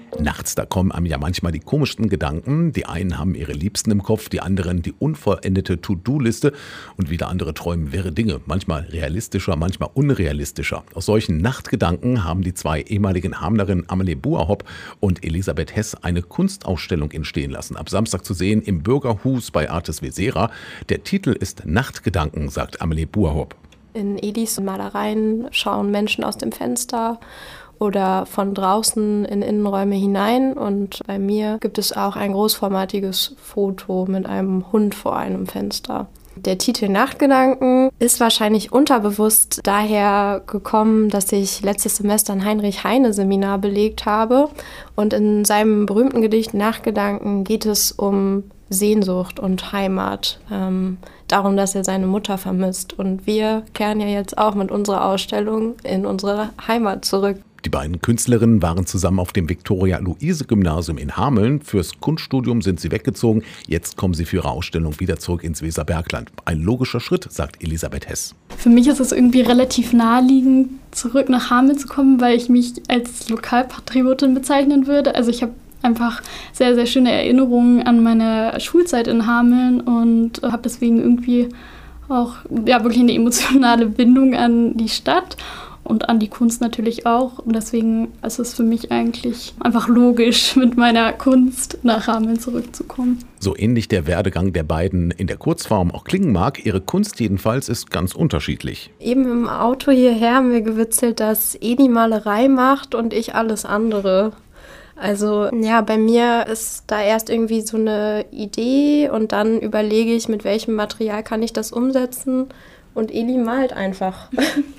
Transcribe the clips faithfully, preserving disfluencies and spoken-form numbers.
Nachts, da kommen einem ja manchmal die komischsten Gedanken. Die einen haben ihre Liebsten im Kopf, die anderen die unvollendete To-Do-Liste und wieder andere träumen wirre Dinge. Manchmal realistischer, manchmal unrealistischer. Aus solchen Nachtgedanken haben die zwei ehemaligen Hamlerinnen Amelie Buerhopp und Elisabeth Hess eine Kunstausstellung entstehen lassen. Ab Samstag zu sehen im Bürgerhus bei Artes Vesera. Der Titel ist Nachtgedanken, sagt Amelie Buerhopp. In Elis Malereien schauen Menschen aus dem Fenster oder von draußen in Innenräume hinein. Und bei mir gibt es auch ein großformatiges Foto mit einem Hund vor einem Fenster. Der Titel Nachtgedanken ist wahrscheinlich unterbewusst daher gekommen, dass ich letztes Semester ein Heinrich-Heine-Seminar belegt habe. Und in seinem berühmten Gedicht Nachtgedanken geht es um Sehnsucht und Heimat, ähm, darum, dass er seine Mutter vermisst. Und wir kehren ja jetzt auch mit unserer Ausstellung in unsere Heimat zurück. Die beiden Künstlerinnen waren zusammen auf dem Viktoria-Luise-Gymnasium in Hameln. Fürs Kunststudium sind sie weggezogen. Jetzt kommen sie für ihre Ausstellung wieder zurück ins Weserbergland. Ein logischer Schritt, sagt Elisabeth Hess. Für mich ist es irgendwie relativ naheliegend, zurück nach Hameln zu kommen, weil ich mich als Lokalpatriotin bezeichnen würde. Also ich habe einfach sehr, sehr schöne Erinnerungen an meine Schulzeit in Hameln und habe deswegen irgendwie auch ja, wirklich eine emotionale Bindung an die Stadt. Und an die Kunst natürlich auch. Und deswegen ist es für mich eigentlich einfach logisch, mit meiner Kunst nach Hameln zurückzukommen. So ähnlich der Werdegang der beiden in der Kurzform auch klingen mag, ihre Kunst jedenfalls ist ganz unterschiedlich. Eben im Auto hierher haben wir gewitzelt, dass Edi Malerei macht und ich alles andere. Also ja, bei mir ist da erst irgendwie so eine Idee und dann überlege ich, mit welchem Material kann ich das umsetzen. Und Eli malt einfach.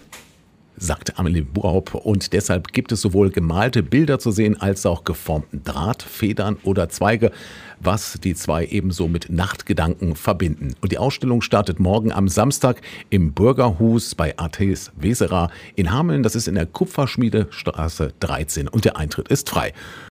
Sagt Amelie Buerhopp. Und deshalb gibt es sowohl gemalte Bilder zu sehen, als auch geformten Draht, Federn oder Zweige, was die zwei ebenso mit Nachtgedanken verbinden. Und die Ausstellung startet morgen am Samstag im Bürgerhus bei Artes Vesera in Hameln. Das ist in der Kupferschmiedestraße dreizehn und der Eintritt ist frei.